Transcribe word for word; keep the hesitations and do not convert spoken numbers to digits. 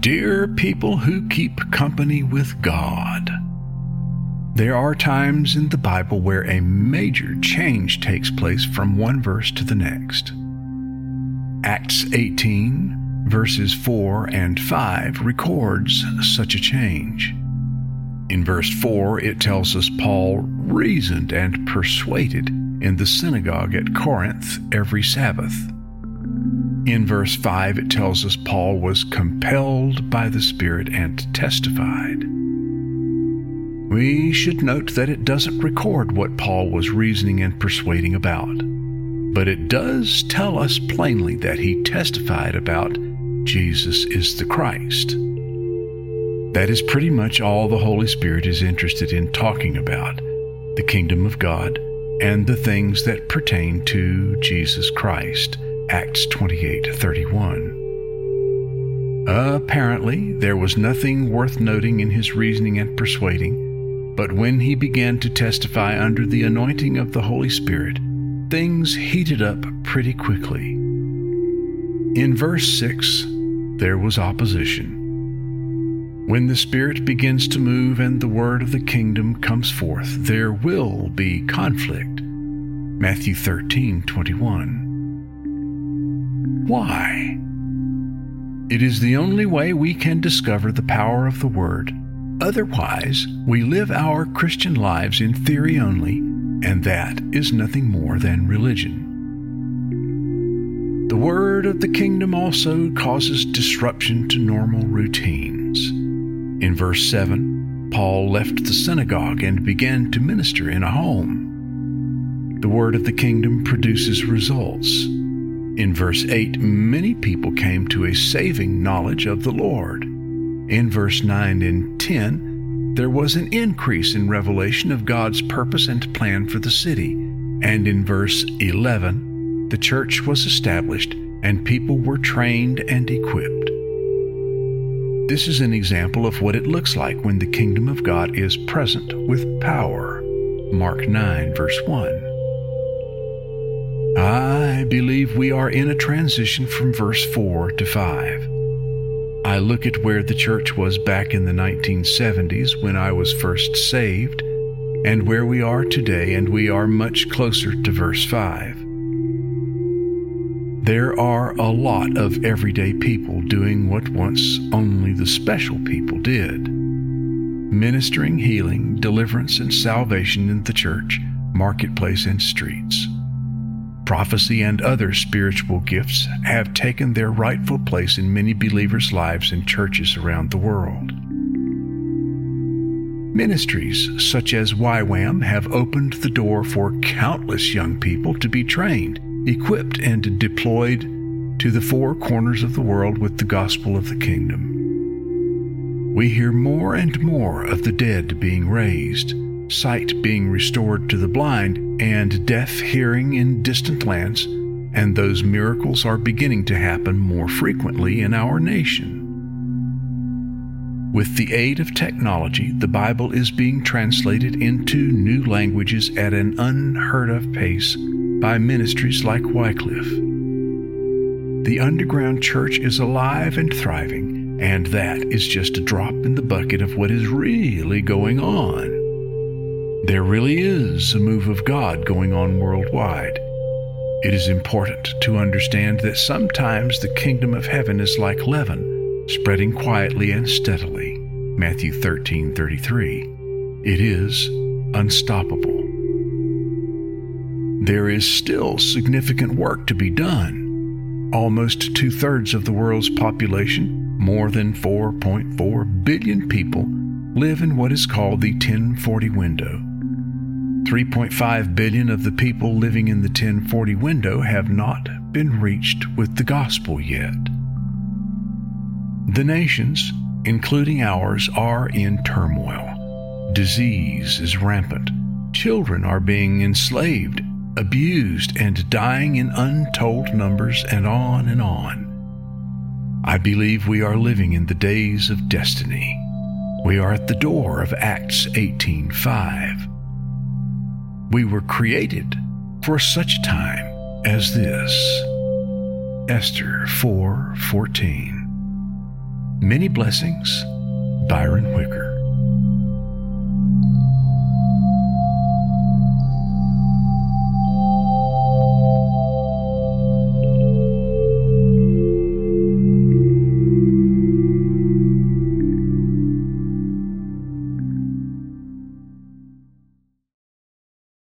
Dear people who keep company with God, there are times in the Bible where a major change takes place from one verse to the next. Acts eighteen, verses four and five records such a change. In verse four, it tells us Paul reasoned and persuaded in the synagogue at Corinth every Sabbath. In verse five, it tells us Paul was compelled by the Spirit and testified. We should note that it doesn't record what Paul was reasoning and persuading about, but it does tell us plainly that he testified about Jesus is the Christ. That is pretty much all the Holy Spirit is interested in talking about, the kingdom of God and the things that pertain to Jesus Christ. Acts twenty-eight thirty-one. Apparently, there was nothing worth noting in his reasoning and persuading, but when he began to testify under the anointing of the Holy Spirit, things heated up pretty quickly. In verse six, there was opposition. When the Spirit begins to move and the word of the kingdom comes forth, there will be conflict. Matthew thirteen twenty-one. Why? It is the only way we can discover the power of the Word. Otherwise, we live our Christian lives in theory only, and that is nothing more than religion. The Word of the kingdom also causes disruption to normal routines. In verse seven, Paul left the synagogue and began to minister in a home. The Word of the kingdom produces results. In verse eight, many people came to a saving knowledge of the Lord. In verse nine and ten, there was an increase in revelation of God's purpose and plan for the city. And in verse eleven, the church was established and people were trained and equipped. This is an example of what it looks like when the kingdom of God is present with power. Mark nine, verse one. I believe we are in a transition from verse four to five. I look at where the church was back in the nineteen seventies when I was first saved, and where we are today, and we are much closer to verse five. There are a lot of everyday people doing what once only the special people did. Ministering, healing, deliverance, and salvation in the church, marketplace, and streets. Prophecy and other spiritual gifts have taken their rightful place in many believers' lives in churches around the world. Ministries such as Y WAM have opened the door for countless young people to be trained, equipped, and deployed to the four corners of the world with the gospel of the kingdom. We hear more and more of the dead being raised, sight being restored to the blind, and deaf hearing in distant lands, and those miracles are beginning to happen more frequently in our nation. With the aid of technology, the Bible is being translated into new languages at an unheard-of pace by ministries like Wycliffe. The underground church is alive and thriving, and that is just a drop in the bucket of what is really going on. There really is a move of God going on worldwide. It is important to understand that sometimes the kingdom of heaven is like leaven, spreading quietly and steadily. Matthew thirteen thirty-three. It is unstoppable. There is still significant work to be done. Almost two-thirds of the world's population, more than four point four billion people, live in what is called the ten forty window. three point five billion of the people living in the ten forty window have not been reached with the gospel yet. The nations, including ours, are in turmoil. Disease is rampant. Children are being enslaved, abused, and dying in untold numbers, and on and on. I believe we are living in the days of destiny. We are at the door of Acts eighteen five. We were created for such time as this. Esther four fourteen. Many blessings, Byron Wicker.